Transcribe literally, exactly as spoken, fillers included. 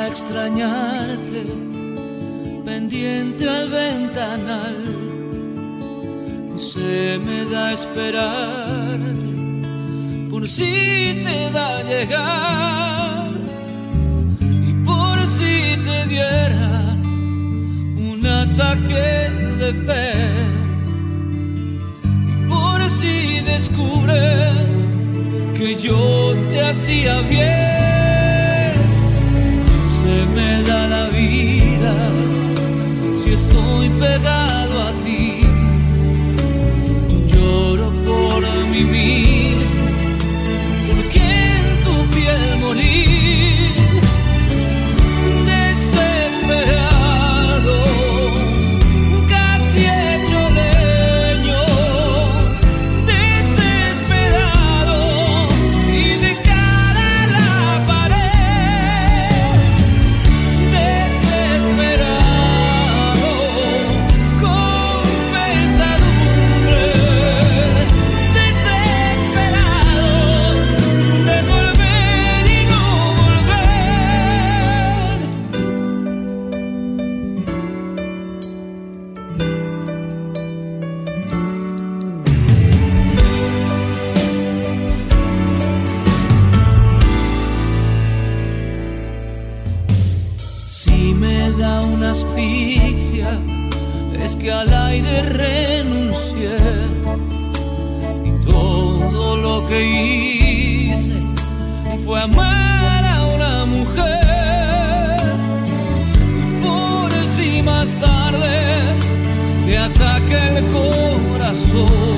a extrañarte, pendiente al ventanal, se me da esperarte, por si te da llegar, y por si te diera un ataque de fe, y por si descubres que yo te hacía bien, se me da la vida si estoy pegado a ti, lloro por mí mismo, porque en tu piel morí, desesperado, casi hecho leño, desesperado y de cara a la pared, desesperado, con pesadumbre, desesperado de volver y no volver. Si me da una asfixia, es que al aire renuncié, y todo lo que hice fue amar a una mujer, y por si más tarde te ataque el corazón,